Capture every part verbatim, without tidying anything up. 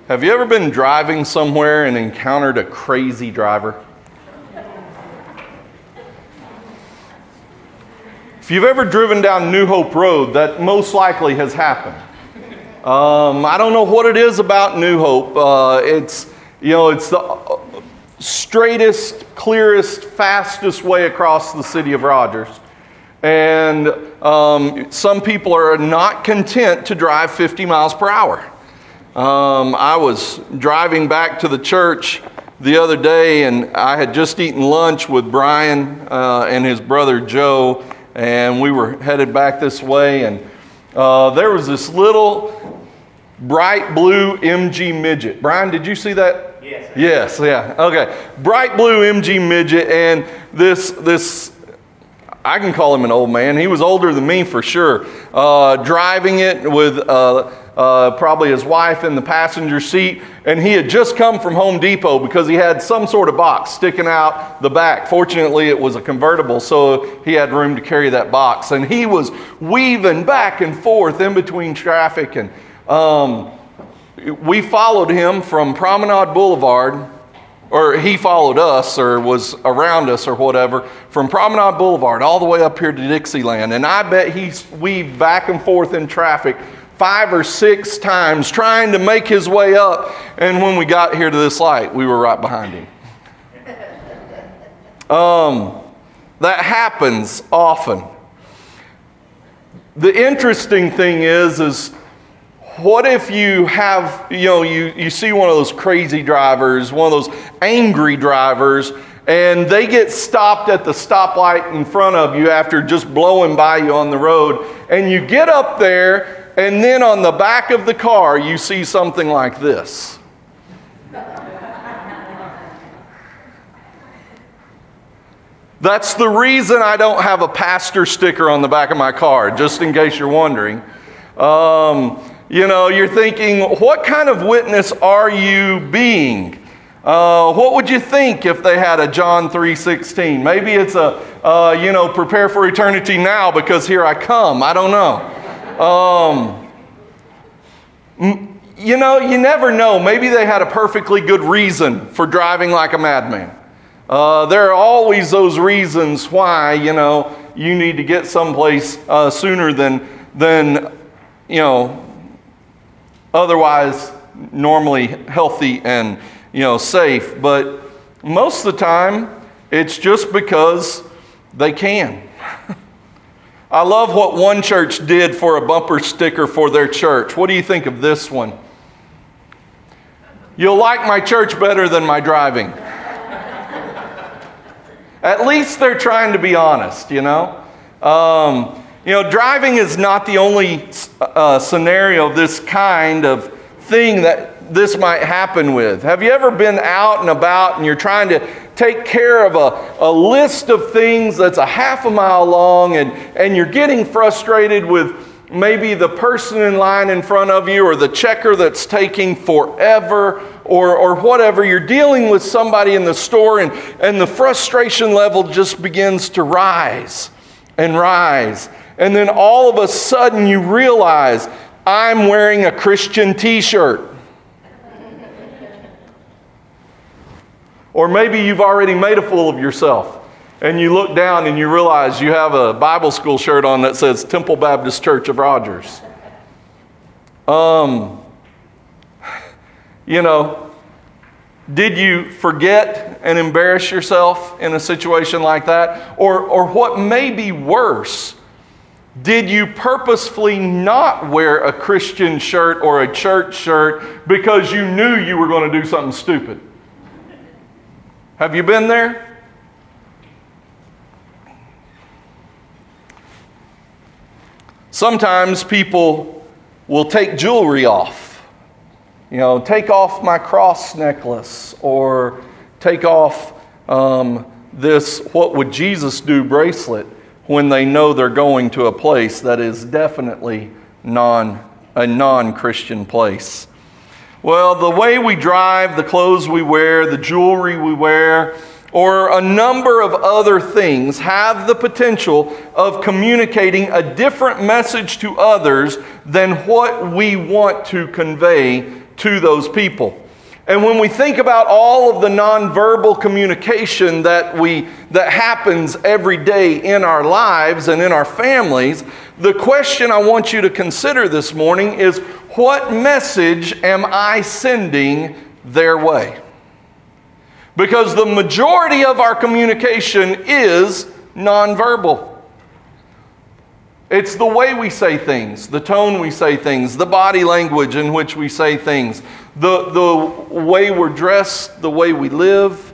Have you ever been driving somewhere and encountered a crazy driver? If you've ever driven down New Hope Road, that most likely has happened. Um, I don't know what it is about New Hope. Uh, it's, you know, it's the straightest, clearest, fastest way across the city of Rogers. And um, some people are not content to drive fifty miles per hour. Um, I was driving back to the church the other day, and I had just eaten lunch with Brian uh, and his brother Joe, and we were headed back this way, and uh, there was this little bright blue M G midget. Brian, did you see that? Yes. Yes, yeah, okay. Bright blue M G midget, and this this. I can call him an old man. He was older than me for sure. Uh, driving it with uh, uh, probably his wife in the passenger seat. And he had just come from Home Depot because he had some sort of box sticking out the back. Fortunately, it was a convertible, so he had room to carry that box. And he was weaving back and forth in between traffic. And um, we followed him from Promenade Boulevard, or he followed us or was around us or whatever, from Promenade Boulevard all the way up here to Dixieland. And I bet he weaved back and forth in traffic five or six times trying to make his way up. And when we got here to this light, we were right behind him. Um, that happens often. The interesting thing is, is what if you have, you know, you, you see one of those crazy drivers, one of those angry drivers, and they get stopped at the stoplight in front of you after just blowing by you on the road, and you get up there, and then on the back of the car, you see something like this. That's the reason I don't have a pastor sticker on the back of my car, just in case you're wondering. Um... You know, you're thinking, what kind of witness are you being? Uh, what would you think if they had a John three sixteen? Maybe it's a, uh, you know, prepare for eternity now because here I come. I don't know. Um, you know, you never know. Maybe they had a perfectly good reason for driving like a madman. Uh, there are always those reasons why, you know, you need to get someplace uh, sooner than, than, you know, otherwise normally healthy and, you know, safe. But most of the time, it's just because they can. I love what one church did for a bumper sticker for their church. What do you think of this one? You'll like my church better than my driving. At least they're trying to be honest, you know. Um, You know, driving is not the only uh, scenario of this kind of thing that this might happen with. Have you ever been out and about and you're trying to take care of a, a list of things that's a half a mile long, and, and you're getting frustrated with maybe the person in line in front of you or the checker that's taking forever or, or whatever. You're dealing with somebody in the store, and, and the frustration level just begins to rise and rise. And then all of a sudden you realize, I'm wearing a Christian t-shirt. Or maybe you've already made a fool of yourself, and you look down and you realize you have a Bible school shirt on that says Temple Baptist Church of Rogers. Um, you know, did you forget and embarrass yourself in a situation like that? Or, or what may be worse, did you purposefully not wear a Christian shirt or a church shirt because you knew you were going to do something stupid? Have you been there? Sometimes people will take jewelry off. You know, take off my cross necklace, or take off um, this what would Jesus do bracelet, when they know they're going to a place that is definitely non, a non-Christian place. Well, the way we drive, the clothes we wear, the jewelry we wear, or a number of other things have the potential of communicating a different message to others than what we want to convey to those people. And when we think about all of the nonverbal communication that we that happens every day in our lives and in our families, the question I want you to consider this morning is, what message am I sending their way? Because the majority of our communication is nonverbal. It's the way we say things, the tone we say things, the body language in which we say things, the, the way we're dressed, the way we live.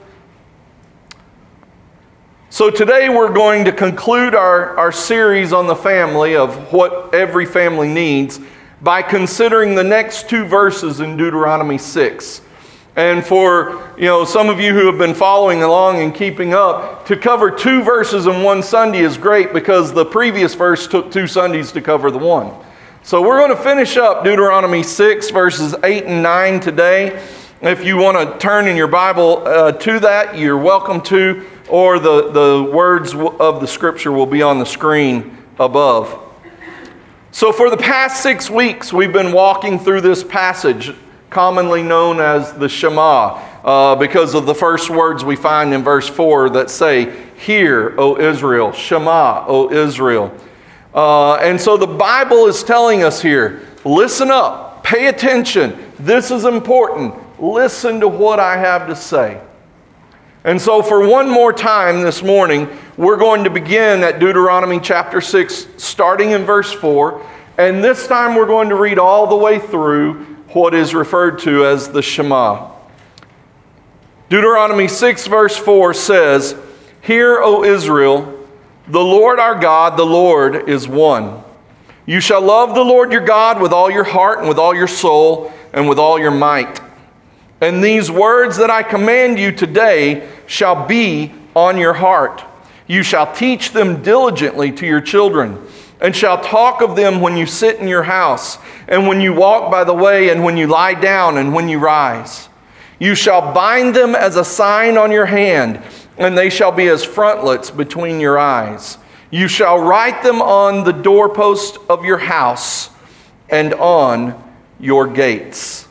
So today we're going to conclude our, our series on the family of what every family needs by considering the next two verses in Deuteronomy six. And for, you know, some of you who have been following along and keeping up, to cover two verses in one Sunday is great because the previous verse took two Sundays to cover the one. So we're going to finish up Deuteronomy six, verses eight and nine today. If you want to turn in your Bible uh, to that, you're welcome to, or the, the words of the scripture will be on the screen above. So for the past six weeks, we've been walking through this passage, commonly known as the Shema, uh, because of the first words we find in verse four that say, "Hear, O Israel, Shema, O Israel." Uh, and so the Bible is telling us here, listen up, pay attention, this is important, listen to what I have to say. And so for one more time this morning, we're going to begin at Deuteronomy chapter six, starting in verse four, and this time we're going to read all the way through what is referred to as the Shema. Deuteronomy six verse four says, "Hear, O Israel, the Lord our God, the Lord is one. You shall love the Lord your God with all your heart and with all your soul and with all your might. And these words that I command you today shall be on your heart. You shall teach them diligently to your children, and shall talk of them when you sit in your house, and when you walk by the way, and when you lie down, and when you rise. You shall bind them as a sign on your hand, and they shall be as frontlets between your eyes. You shall write them on the doorpost of your house and on your gates."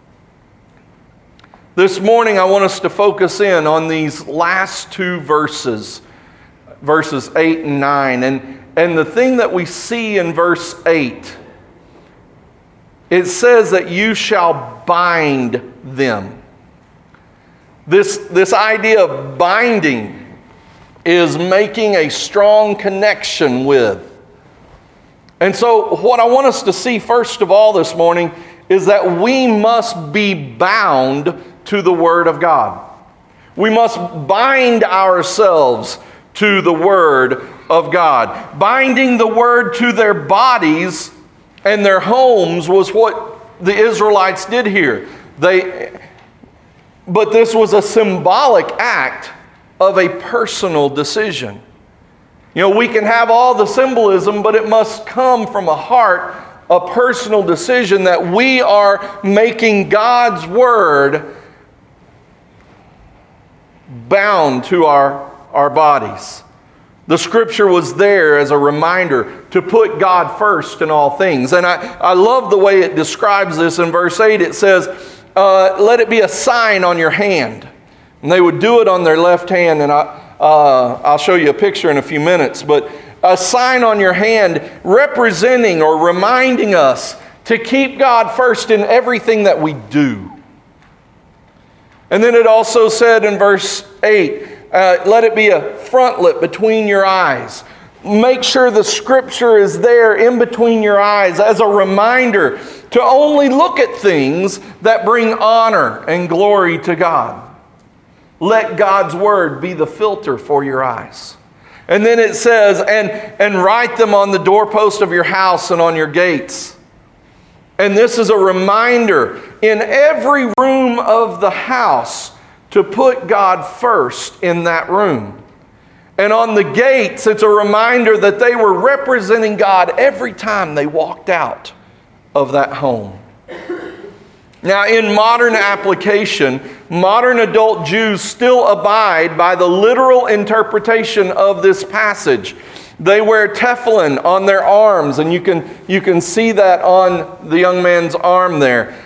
This morning I want us to focus in on these last two verses, verses eight and nine. And, and the thing that we see in verse eight, it says that you shall bind them. This, this idea of binding is making a strong connection with. And so what I want us to see first of all this morning is that we must be bound to the Word of God. We must bind ourselves to the Word of God. Binding the Word to their bodies and their homes was what the Israelites did here. They... But this was a symbolic act of a personal decision. You know, we can have all the symbolism, but it must come from a heart, a personal decision that we are making God's Word bound to our, our bodies. The scripture was there as a reminder to put God first in all things. And I, I love the way it describes this in verse eight. It says, Uh, let it be a sign on your hand. And they would do it on their left hand, and I, uh, I'll show you a picture in a few minutes, but a sign on your hand representing or reminding us to keep God first in everything that we do. And then it also said in verse eight, uh, let it be a frontlet between your eyes. Make sure the scripture is there in between your eyes as a reminder to only look at things that bring honor and glory to God. Let God's Word be the filter for your eyes. And then it says, and, and write them on the doorpost of your house and on your gates. And this is a reminder in every room of the house to put God first in that room. And on the gates, it's a reminder that they were representing God every time they walked out of that home. Now, in modern application, modern adult Jews still abide by the literal interpretation of this passage. They wear tefillin on their arms, and you can, you can see that on the young man's arm there.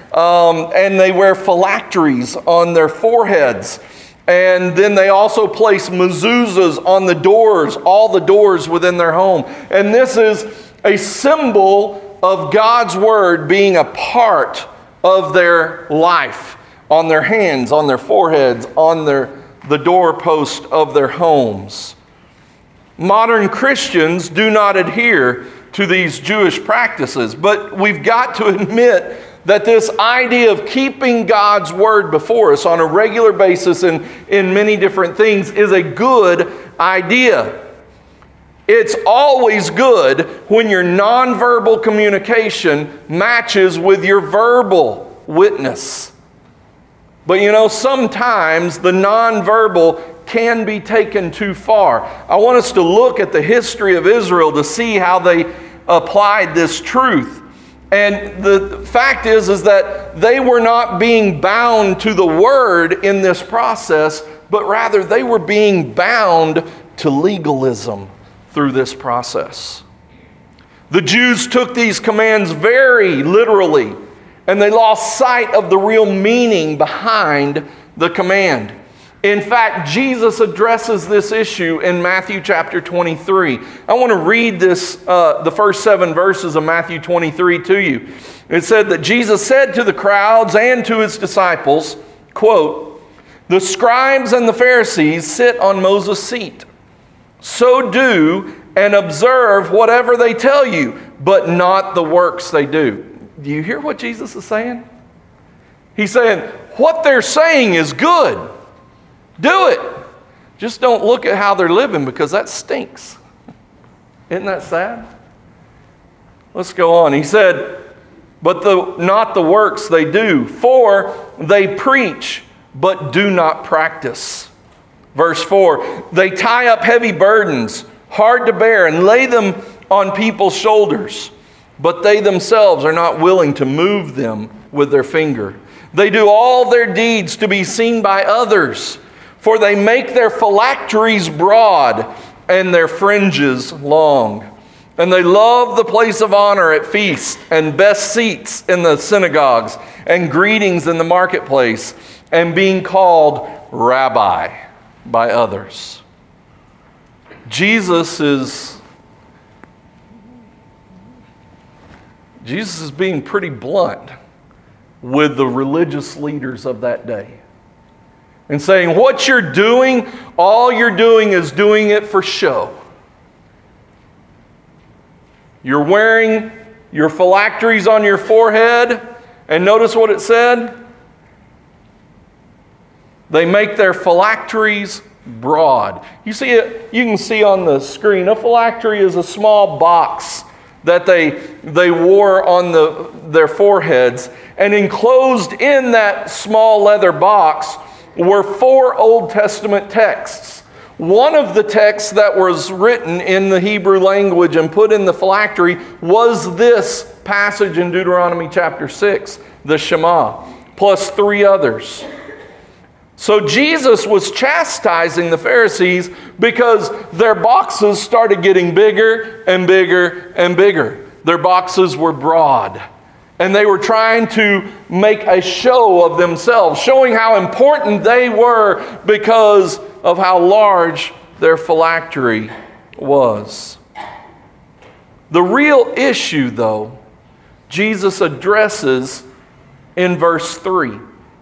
Um, and they wear phylacteries on their foreheads. And then they also place mezuzahs on the doors, all the doors within their home. And this is a symbol of God's word being a part of their life, on their hands, on their foreheads, on their the doorpost of their homes. Modern Christians do not adhere to these Jewish practices, but we've got to admit that this idea of keeping God's word before us on a regular basis in, in many different things is a good idea. It's always good when your nonverbal communication matches with your verbal witness. But you know, sometimes the nonverbal can be taken too far. I want us to look at the history of Israel to see how they applied this truth. And the fact is, is that they were not being bound to the word in this process, but rather they were being bound to legalism through this process. The Jews took these commands very literally, and they lost sight of the real meaning behind the command. In fact, Jesus addresses this issue in Matthew chapter twenty-three. I want to read this, uh, the first seven verses of Matthew twenty-three to you. It said that Jesus said to the crowds and to his disciples, quote, "The scribes and the Pharisees sit on Moses' seat. So do and observe whatever they tell you, but not the works they do." Do you hear what Jesus is saying? He's saying, what they're saying is good. Do it. Just don't look at how they're living, because that stinks. Isn't that sad? Let's go on. He said, but the, not the works they do, for they preach, but do not practice. Verse four, they tie up heavy burdens, hard to bear, and lay them on people's shoulders, but they themselves are not willing to move them with their finger. They do all their deeds to be seen by others, for they make their phylacteries broad and their fringes long. And they love the place of honor at feasts and best seats in the synagogues and greetings in the marketplace and being called rabbi by others. Jesus is Jesus is being pretty blunt with the religious leaders of that day and saying, what you're doing, all you're doing is doing it for show. You're wearing your phylacteries on your forehead, and notice what it said? They make their phylacteries broad. You see it, you can see on the screen, a phylactery is a small box that they they wore on the their foreheads, and enclosed in that small leather box were four Old Testament texts. One of the texts that was written in the Hebrew language and put in the phylactery was this passage in Deuteronomy chapter six, the Shema, plus three others. So Jesus was chastising the Pharisees because their boxes started getting bigger and bigger and bigger. Their boxes were broad. And they were trying to make a show of themselves, showing how important they were because of how large their phylactery was. The real issue, though, Jesus addresses in verse three.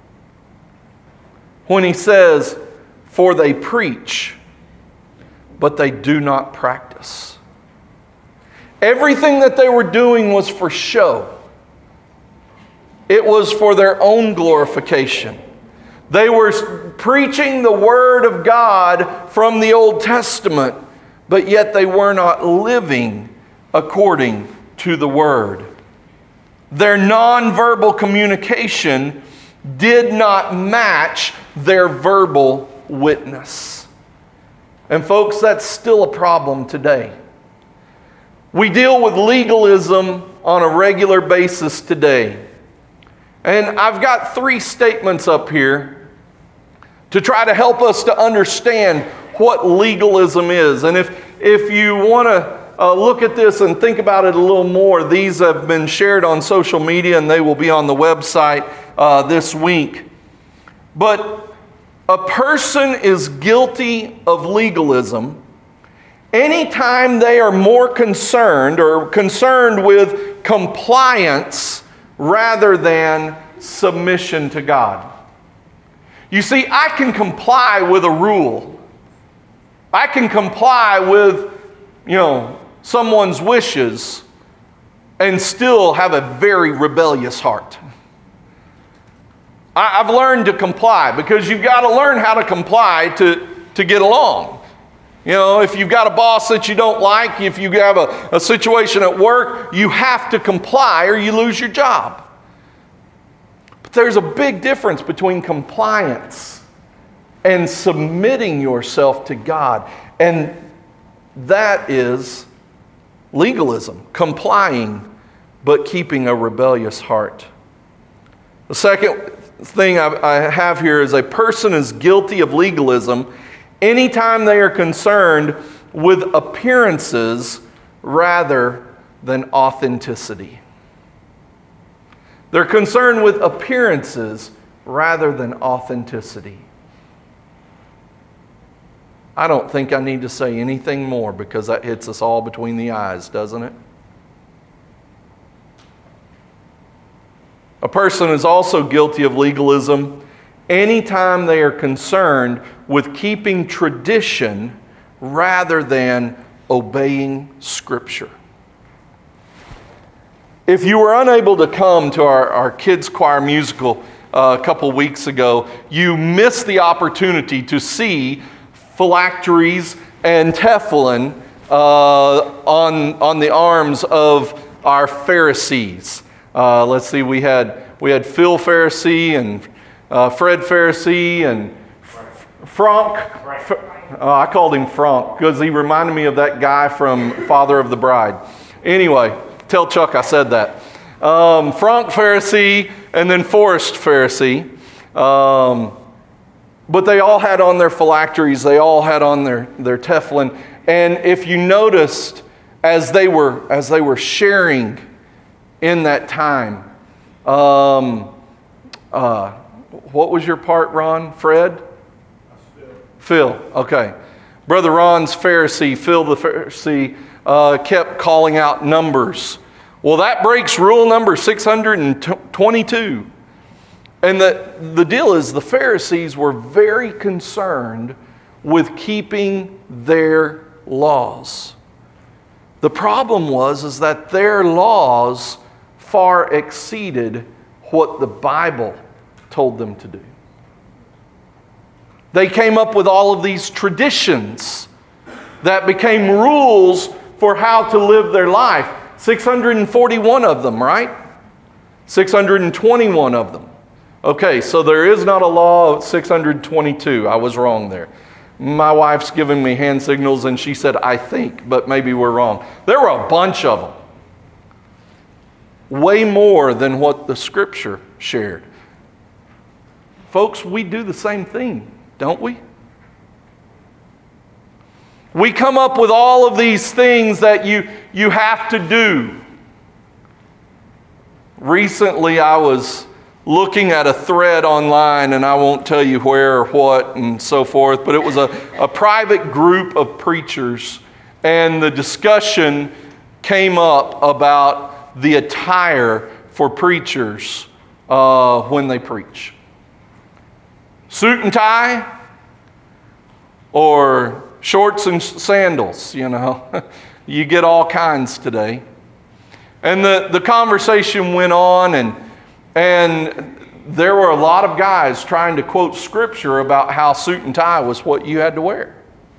When he says, for they preach, but they do not practice. Everything that they were doing was for show. It was for their own glorification. They were preaching the Word of God from the Old Testament, but yet they were not living according to the Word. Their nonverbal communication did not match their verbal witness. And folks, that's still a problem today. We deal with legalism on a regular basis today. And I've got three statements up here to try to help us to understand what legalism is. And if, if you want to uh, look at this and think about it a little more, these have been shared on social media and they will be on the website uh, this week. But a person is guilty of legalism anytime they are more concerned or concerned with compliance rather than submission to God. You see, I can comply with a rule. I can comply with, you know, someone's wishes and still have a very rebellious heart. I, I've learned to comply because you've got to learn how to comply to, to get along. You know, if you've got a boss that you don't like, if you have a, a situation at work, you have to comply or you lose your job. But there's a big difference between compliance and submitting yourself to God. And that is legalism, complying, but keeping a rebellious heart. The second thing I, I have here is a person is guilty of legalism anytime they are concerned with appearances rather than authenticity. They're concerned with appearances rather than authenticity. I don't think I need to say anything more because that hits us all between the eyes, doesn't it? A person is also guilty of legalism anytime they are concerned with keeping tradition rather than obeying Scripture. If you were unable to come to our, our kids' choir musical uh, a couple weeks ago, you missed the opportunity to see phylacteries and tefillin uh, on, on the arms of our Pharisees. Uh, let's see, we had we had Phil Pharisee and uh, Fred Pharisee and Frank. Uh, I called him Frank because he reminded me of that guy from Father of the Bride. Anyway, tell Chuck I said that. Um, Frank Pharisee and then Forrest Pharisee. Um, but they all had on their phylacteries. They all had on their, their tefillin. And if you noticed, as they were as they were sharing in that time, um, uh, what was your part, Ron? Fred? Phil. Okay. Brother Ron's Pharisee, Phil the Pharisee, uh, kept calling out numbers. Well, that breaks rule number six hundred twenty-two. And the, the deal is the Pharisees were very concerned with keeping their laws. The problem was is that their laws far exceeded what the Bible told them to do. They came up with all of these traditions that became rules for how to live their life. six hundred forty-one of them, right? six hundred twenty-one of them. Okay, so there is not a law of six hundred twenty-two. I was wrong there. My wife's giving me hand signals and she said, I think, but maybe we're wrong. There were a bunch of them. Way more than what the Scripture shared. Folks, we do the same thing, don't we? We come up with all of these things that you, you have to do. Recently, I was looking at a thread online, and I won't tell you where or what and so forth, but it was a, a private group of preachers, and the discussion came up about the attire for preachers uh, when they preach. Suit and tie or shorts and sandals, you know. You get all kinds today. And the, the conversation went on, and and there were a lot of guys trying to quote Scripture about how suit and tie was what you had to wear.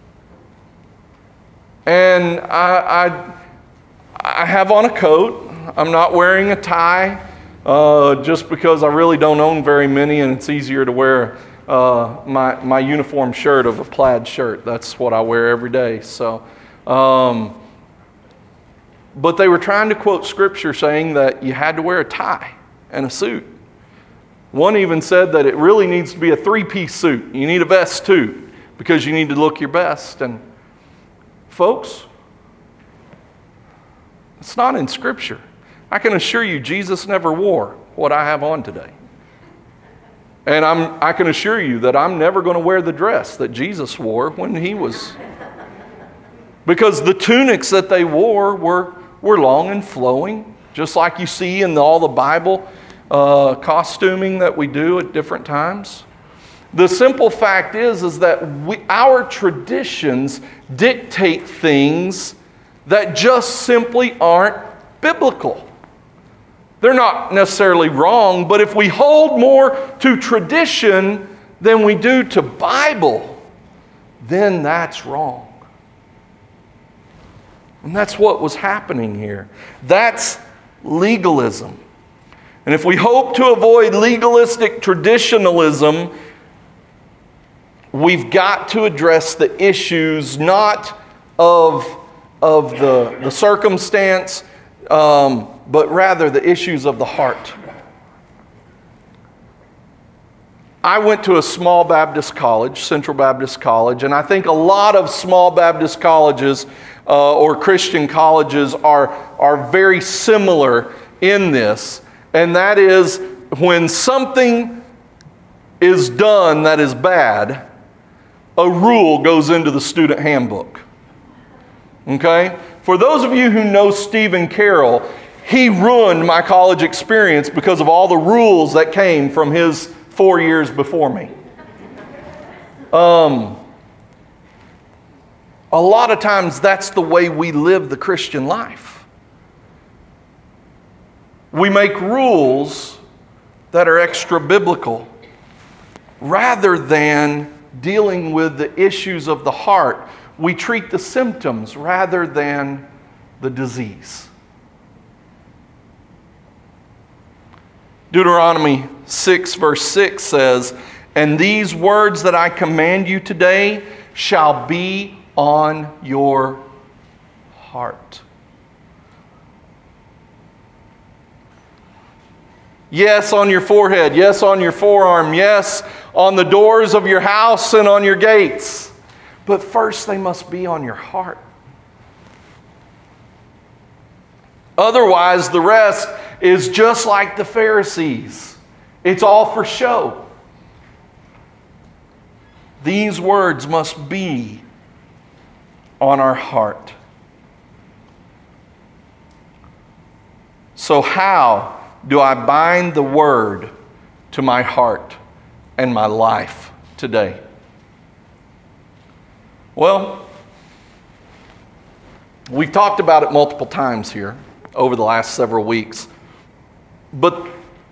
And I, I, I have on a coat. I'm not wearing a tie uh, just because I really don't own very many, and it's easier to wear uh, my, my uniform shirt of a plaid shirt. That's what I wear every day. So, um, but they were trying to quote Scripture saying that you had to wear a tie and a suit. One even said that it really needs to be a three-piece suit. You need a vest too, because you need to look your best. And folks, It's not in Scripture. I can assure you Jesus never wore what I have on today. And I'm, I can assure you that I'm never going to wear the dress that Jesus wore when he was. Because the tunics that they wore were, were long and flowing, just like you see in all the Bible uh, costuming that we do at different times. The simple fact is, is that we, our traditions dictate things that just simply aren't biblical. They're not necessarily wrong, but if we hold more to tradition than we do to Bible, then that's wrong. And that's what was happening here. That's legalism. And if we hope to avoid legalistic traditionalism, we've got to address the issues not of, of the, the circumstance, um, but rather the issues of the heart. I went to a small Baptist college, Central Baptist College, and I think a lot of small Baptist colleges uh, or Christian colleges are, are very similar in this. And that is, when something is done that is bad, a rule goes into the student handbook. Okay? For those of you who know Stephen Carroll, he ruined my college experience because of all the rules that came from his four years before me. Um, a lot of times that's the way we live the Christian life. We make rules that are extra biblical rather than dealing with the issues of the heart. We treat the symptoms rather than the disease. Deuteronomy six verse six says, "And these words that I command you today shall be on your heart." Yes, on your forehead. Yes, on your forearm. Yes, on the doors of your house and on your gates. But first they must be on your heart. Otherwise, the rest is just like the Pharisees. It's all for show. These words must be on our heart. So how do I bind the word to my heart and my life today? Well, we've talked about it multiple times here over the last several weeks. But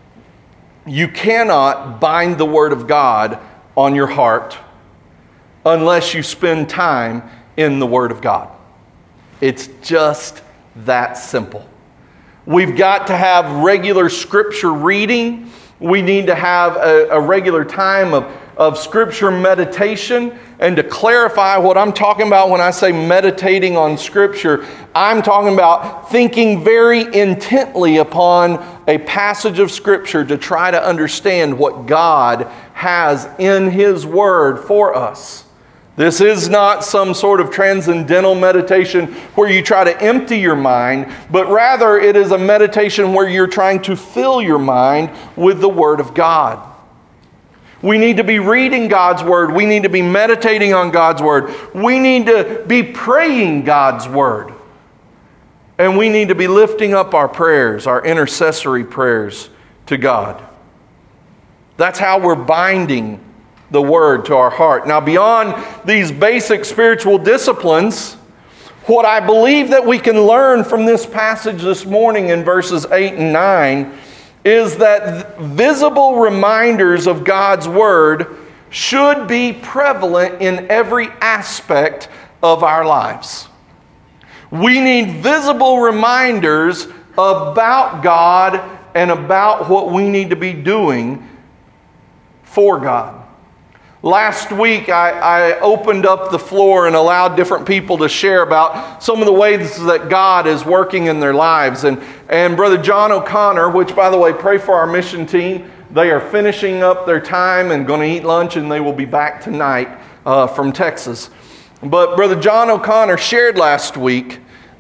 you cannot bind the Word of God on your heart unless you spend time in the Word of God. It's just that simple. We've got to have regular Scripture reading. We need to have a, a regular time of, of Scripture meditation. And to clarify what I'm talking about when I say meditating on Scripture, I'm talking about thinking very intently upon a passage of Scripture to try to understand what God has in His Word for us. This is not some sort of transcendental meditation where you try to empty your mind, but rather it is a meditation where you're trying to fill your mind with the Word of God. We need to be reading God's Word. We need to be meditating on God's Word. We need to be praying God's Word. And we need to be lifting up our prayers, our intercessory prayers to God. That's how we're binding the Word to our heart. Now, beyond these basic spiritual disciplines, what I believe that we can learn from this passage this morning in verses eight and nine is that visible reminders of God's Word should be prevalent in every aspect of our lives. We need visible reminders about God and about what we need to be doing for God. Last week, I, I opened up the floor and allowed different people to share about some of the ways that God is working in their lives. And, and Brother John O'Connor, which, by the way, pray for our mission team. They are finishing up their time and going to eat lunch, and they will be back tonight uh, from Texas. But Brother John O'Connor shared last week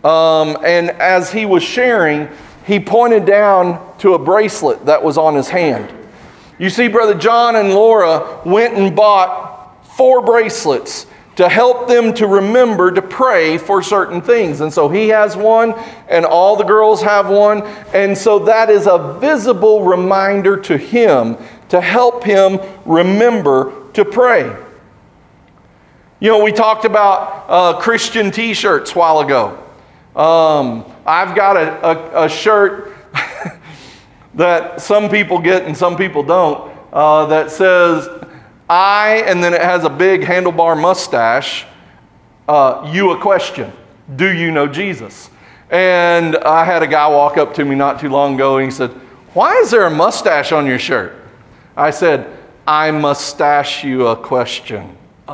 Um, and as he was sharing, he pointed down to a bracelet that was on his hand. You see, Brother John and Laura went and bought four bracelets to help them to remember to pray for certain things. And so he has one, and all the girls have one. And so that is a visible reminder to him to help him remember to pray. You know, we talked about uh, Christian t-shirts a while ago. Um, I've got a, a, a shirt that some people get and some people don't, uh, that says, I, and then it has a big handlebar mustache, uh, you a question, do you know Jesus? And I had a guy walk up to me not too long ago and he said, why is there a mustache on your shirt? I said, I mustache you a question.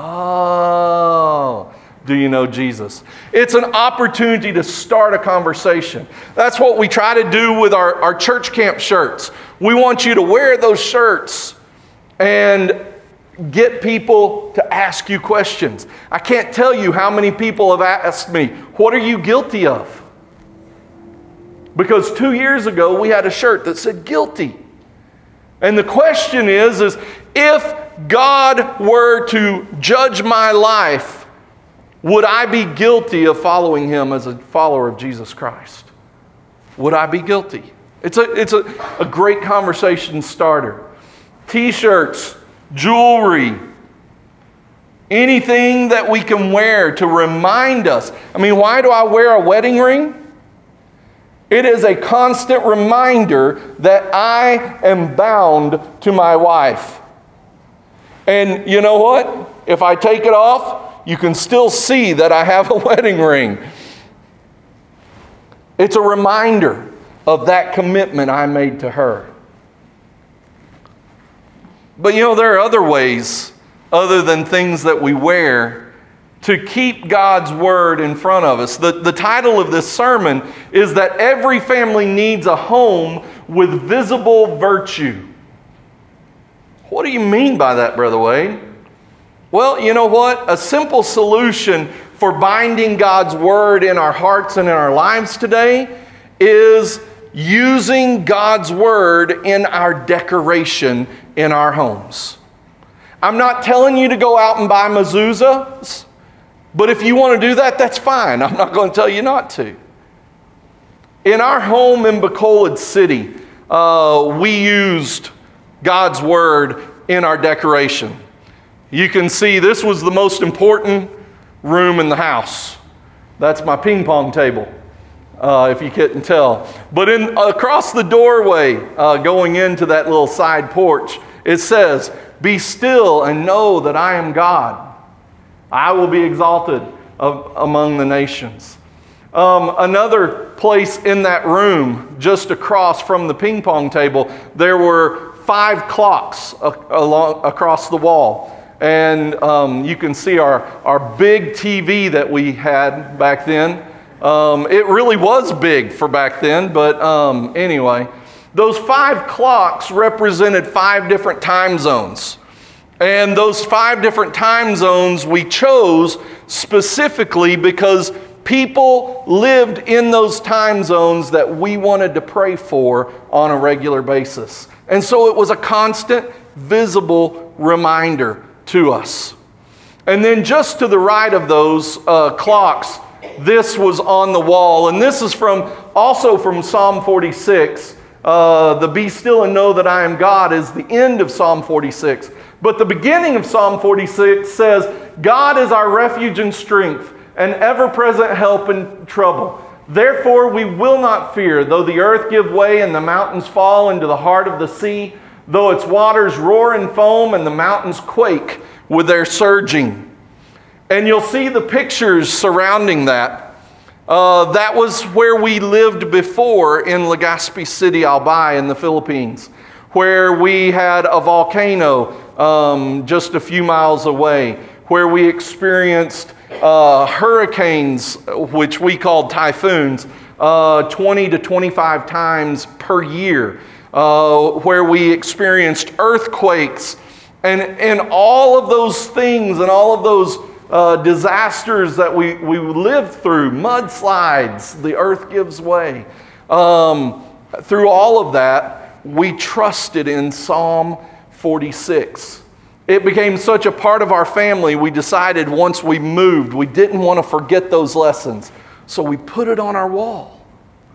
Oh, do you know Jesus? It's an opportunity to start a conversation. That's what we try to do with our, our church camp shirts. We want you to wear those shirts and get people to ask you questions. I can't tell you how many people have asked me, what are you guilty of? Because two years ago we had a shirt that said guilty. And the question is, is if God were to judge my life, would I be guilty of following Him as a follower of Jesus Christ? Would I be guilty? It's a, it's a, a great conversation starter. T-shirts, jewelry, anything that we can wear to remind us. I mean, why do I wear a wedding ring? It is a constant reminder that I am bound to my wife. And you know what? If I take it off, you can still see that I have a wedding ring. It's a reminder of that commitment I made to her. But you know, there are other ways other than things that we wear to keep God's Word in front of us. The, the title of this sermon is that every family needs a home with visible virtue. What do you mean by that, Brother Wade? Well, you know what? A simple solution for binding God's Word in our hearts and in our lives today is using God's Word in our decoration in our homes. I'm not telling you to go out and buy mezuzahs, but if you want to do that, that's fine. I'm not going to tell you not to. In our home in Bacolod City, uh, we used God's Word in our decoration. You can see this was the most important room in the house. That's my ping pong table, uh, if you couldn't tell. But in across the doorway, uh, going into that little side porch, it says, "Be still and know that I am God. I will be exalted of, among the nations." Um, another place in that room, just across from the ping pong table, there were five clocks a, along, across the wall. And um, you can see our, our big T V that we had back then. Um, it really was big for back then, but um, anyway. Those five clocks represented five different time zones. And those five different time zones we chose specifically because people lived in those time zones that we wanted to pray for on a regular basis. And so it was a constant, visible reminder to us. And then just to the right of those uh, clocks, this was on the wall. And this is from also from Psalm forty-six. Uh, the "Be still and know that I am God" is the end of Psalm forty-six. But the beginning of Psalm forty-six says, "God is our refuge and strength, an ever-present help in trouble. Therefore we will not fear, though the earth give way and the mountains fall into the heart of the sea, though its waters roar and foam and the mountains quake with their surging." And you'll see the pictures surrounding that. Uh, that was where we lived before in Legazpi City, Albay in the Philippines, where we had a volcano um, just a few miles away, where we experienced uh, hurricanes, which we called typhoons, uh, twenty to twenty-five times per year, uh, where we experienced earthquakes, and, and all of those things and all of those uh, disasters that we, we lived through, mudslides, the earth gives way. Um, through all of that, we trusted in Psalm forty-six. It became such a part of our family, we decided once we moved, we didn't want to forget those lessons. So we put it on our wall.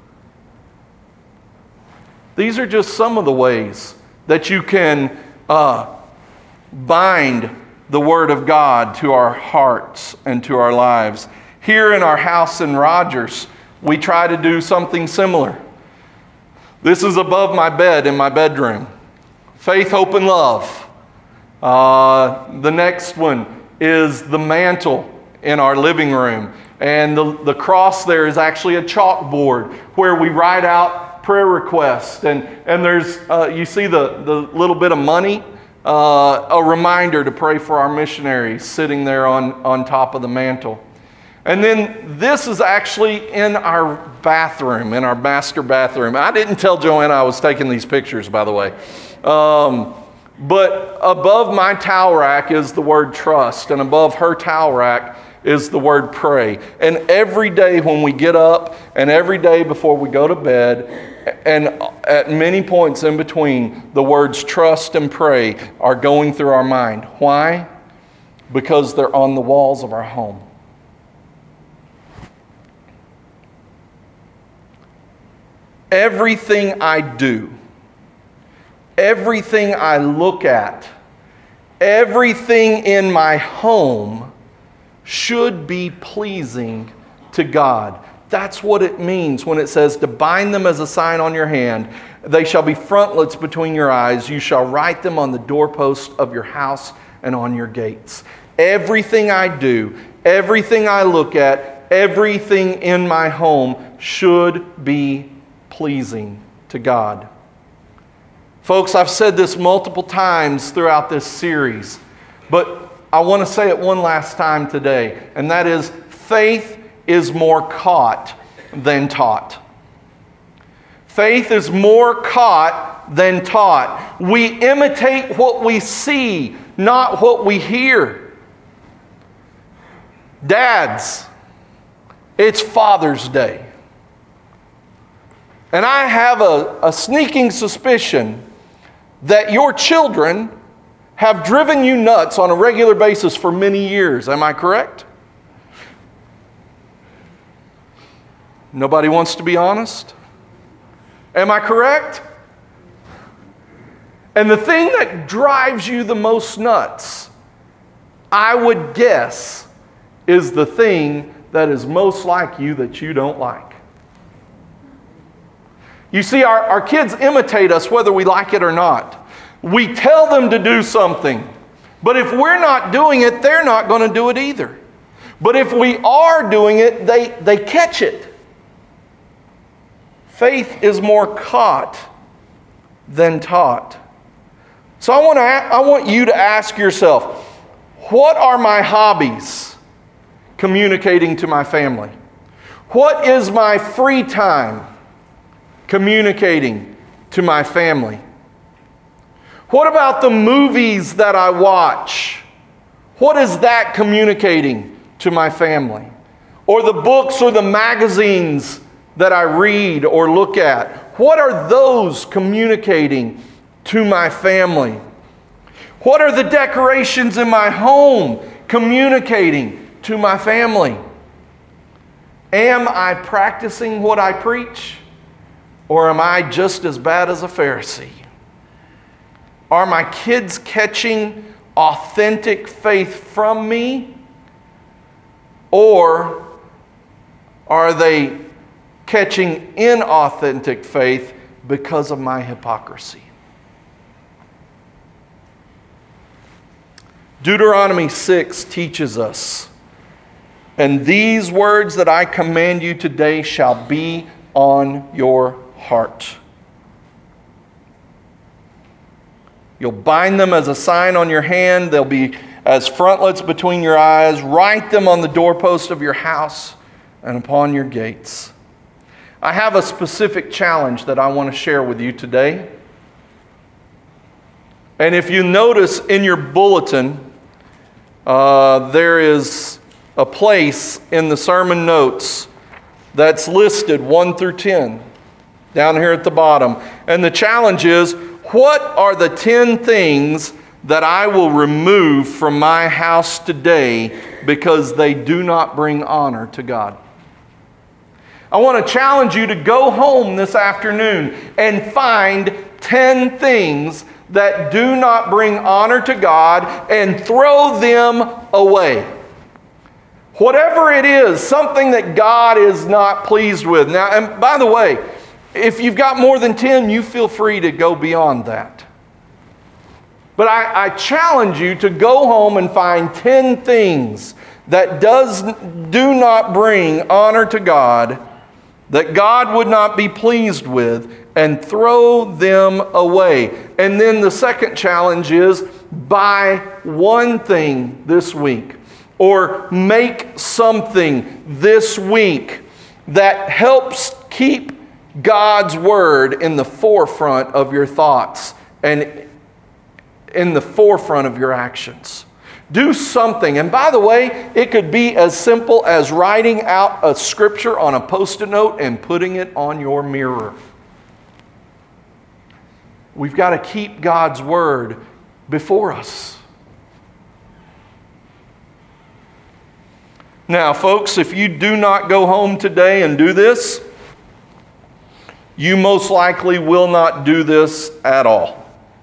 These are just some of the ways that you can uh, bind the Word of God to our hearts and to our lives. Here in our house in Rogers, we try to do something similar. This is above my bed in my bedroom. Faith, hope, and love. Uh, the next one is the mantle in our living room. And the, the cross there is actually a chalkboard where we write out prayer requests. And, and there's, uh, you see the, the little bit of money, uh, a reminder to pray for our missionaries sitting there on, on top of the mantle. And then this is actually in our bathroom, in our master bathroom. I didn't tell Joanna I was taking these pictures, by the way. Um, but above my towel rack is the word trust, and above her towel rack is the word pray. And every day when we get up, and every day before we go to bed, and at many points in between, the words trust and pray are going through our mind. Why? Because they're on the walls of our home. Everything I do, everything I look at, everything in my home should be pleasing to God. That's what it means when it says to bind them as a sign on your hand. They shall be frontlets between your eyes. You shall write them on the doorposts of your house and on your gates. Everything I do, everything I look at, everything in my home should be pleasing to God. Folks, I've said this multiple times throughout this series, but I want to say it one last time today, and that is faith is more caught than taught. Faith is more caught than taught. We imitate what we see, not what we hear. Dads, it's Father's Day. And I have a, a sneaking suspicion that your children have driven you nuts on a regular basis for many years. Am I correct? Nobody wants to be honest? Am I correct? And the thing that drives you the most nuts, I would guess, is the thing that is most like you that you don't like. You see, our, our kids imitate us whether we like it or not. We tell them to do something, but if we're not doing it, they're not going to do it either. But if we are doing it, they, they catch it. Faith is more caught than taught. So I want to, I want you to ask yourself, what are my hobbies communicating to my family? What is my free time communicating to my family? What about the movies that I watch? What is that communicating to my family? Or the books or the magazines that I read or look at? What are those communicating to my family? What are the decorations in my home communicating to my family? Am I practicing what I preach? Or am I just as bad as a Pharisee? Are my kids catching authentic faith from me? Or are they catching inauthentic faith because of my hypocrisy? Deuteronomy six teaches us, and these words that I command you today shall be on your heart. You'll bind them as a sign on your hand. They'll be as frontlets between your eyes. Write them on the doorpost of your house and upon your gates. I have a specific challenge that I want to share with you today. And if you notice in your bulletin, uh, there is a place in the sermon notes that's listed one through ten, down here at the bottom. And the challenge is, what are the ten things that I will remove from my house today because they do not bring honor to God? I want to challenge you to go home this afternoon and find ten things that do not bring honor to God and throw them away. Whatever it is, something that God is not pleased with. Now, and by the way, if you've got more than ten, you feel free to go beyond that. But I, I challenge you to go home and find ten things that does, do not bring honor to God, that God would not be pleased with, and throw them away. And then the second challenge is, buy one thing this week, or make something this week that helps keep God's Word in the forefront of your thoughts and in the forefront of your actions. Do something. And by the way, it could be as simple as writing out a scripture on a Post-it note and putting it on your mirror. We've got to keep God's Word before us. Now, folks, if you do not go home today and do this, you most likely will not do this at all.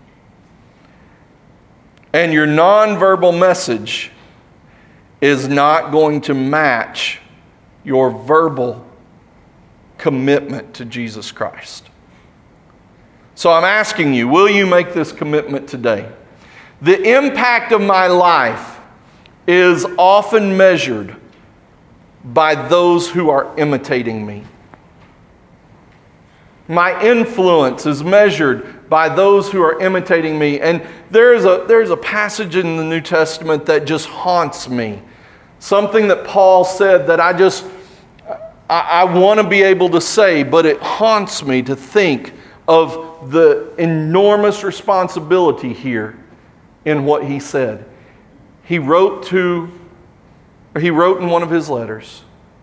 And your nonverbal message is not going to match your verbal commitment to Jesus Christ. So I'm asking you, will you make this commitment today? The impact of my life is often measured by those who are imitating me. My influence is measured by those who are imitating me. And there's a, there's a passage in the New Testament that just haunts me. Something that Paul said that I just, I, I want to be able to say, but it haunts me to think of the enormous responsibility here in what he said. He wrote to, or he wrote in one of his letters,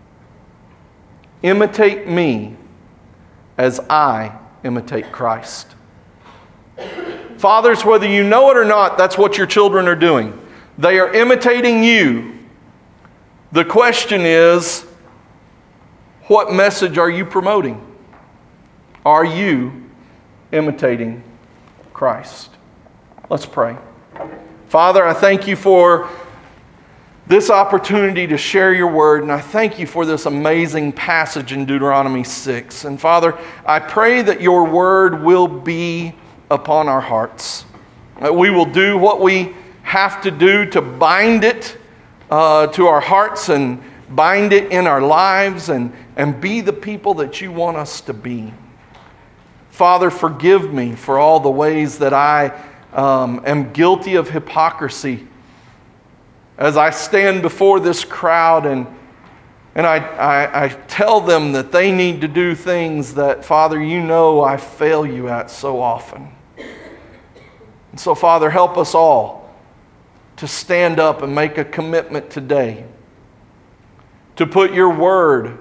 "Imitate me as I imitate Christ." Fathers, whether you know it or not, that's what your children are doing. They are imitating you. The question is, what message are you promoting? Are you imitating Christ? Let's pray. Father, I thank you for this opportunity to share your word, and I thank you for this amazing passage in Deuteronomy six. And Father, I pray that your word will be upon our hearts. That we will do what we have to do to bind it uh, to our hearts and bind it in our lives and, and be the people that you want us to be. Father, forgive me for all the ways that I um, am guilty of hypocrisy as I stand before this crowd and, and I, I, I tell them that they need to do things that, Father, you know I fail you at so often. And so, Father, help us all to stand up and make a commitment today to put your word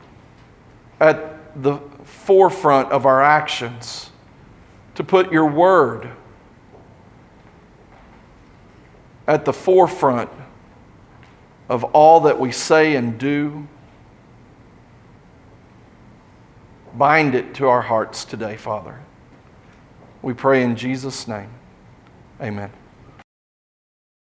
at the forefront of our actions, to put your word at the forefront of all that we say and do. Bind it to our hearts today, Father. We pray in Jesus' name. Amen.